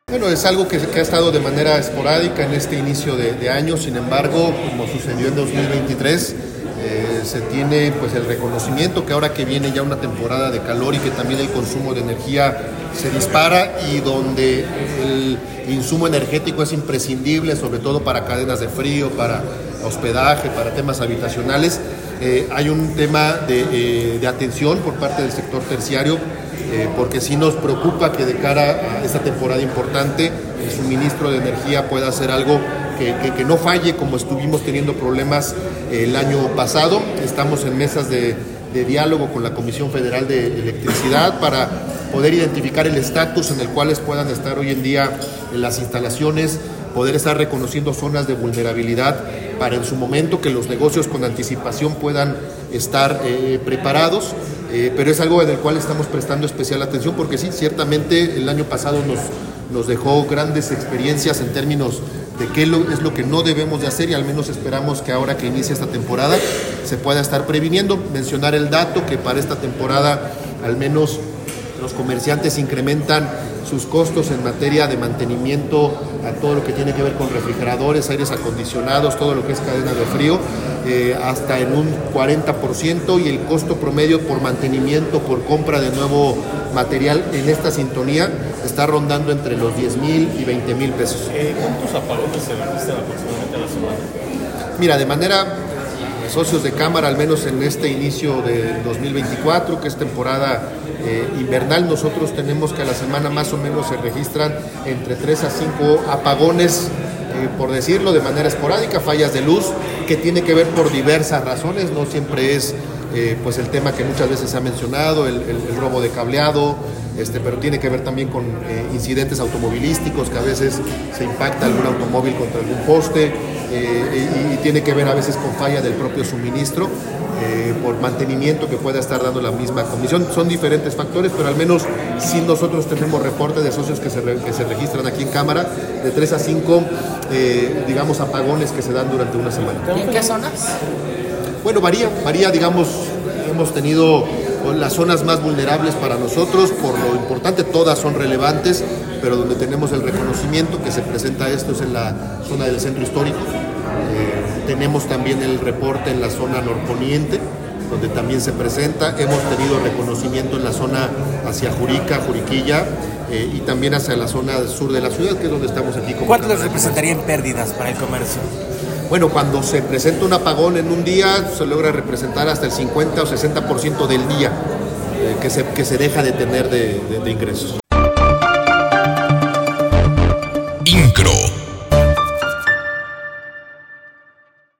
Bueno, es algo que ha estado de manera esporádica en este inicio de año, sin embargo, como sucedió en 2023, se tiene pues el reconocimiento que ahora que viene ya una temporada de calor y que también el consumo de energía se dispara y donde el insumo energético es imprescindible, sobre todo para cadenas de frío, para hospedaje, para temas habitacionales. Hay un tema de atención por parte del sector terciario, porque sí nos preocupa que de cara a esta temporada importante el suministro de energía pueda ser algo que no falle, como estuvimos teniendo problemas el año pasado. Estamos en mesas de diálogo con la Comisión Federal de Electricidad para poder identificar el estatus en el cual puedan estar hoy en día en las instalaciones, poder estar reconociendo zonas de vulnerabilidad para en su momento que los negocios con anticipación puedan estar preparados, pero es algo en el cual estamos prestando especial atención porque sí, ciertamente el año pasado nos dejó grandes experiencias en términos de qué es lo que no debemos de hacer y al menos esperamos que ahora que inicia esta temporada se pueda estar previniendo. Mencionar el dato que para esta temporada al menos los comerciantes incrementan sus costos en materia de mantenimiento a todo lo que tiene que ver con refrigeradores, aires acondicionados, todo lo que es cadena de frío, hasta en un 40%, y el costo promedio por mantenimiento, por compra de nuevo material en esta sintonía está rondando entre los 10,000 y 20,000 pesos. ¿Cuántos apagones se registran aproximadamente a la semana? Mira, de manera socios de cámara, al menos en este inicio de 2024, que es temporada invernal, nosotros tenemos que a la semana más o menos se registran entre 3 a 5 apagones, por decirlo, de manera esporádica, fallas de luz, que tiene que ver por diversas razones, no siempre es pues el tema que muchas veces se ha mencionado, el robo de cableado, pero tiene que ver también con incidentes automovilísticos, que a veces se impacta algún automóvil contra algún poste, y tiene que ver a veces con falla del propio suministro, por mantenimiento que pueda estar dando la misma comisión. Son diferentes factores, pero al menos sí nosotros tenemos reporte de socios que se registran aquí en cámara, de 3 a 5, digamos, apagones que se dan durante una semana. ¿Y en qué zonas? Bueno, varía, digamos, hemos tenido las zonas más vulnerables para nosotros, por lo importante, todas son relevantes, pero donde tenemos el reconocimiento que se presenta esto es en la zona del centro histórico. Tenemos también el reporte en la zona norponiente, donde también se presenta. Hemos tenido reconocimiento en la zona hacia Juriquilla, y también hacia la zona sur de la ciudad, que es donde estamos aquí. ¿Cuánto les representarían pérdidas para el comercio? Bueno, cuando se presenta un apagón en un día, se logra representar hasta el 50 o 60% del día que se deja de tener de ingresos.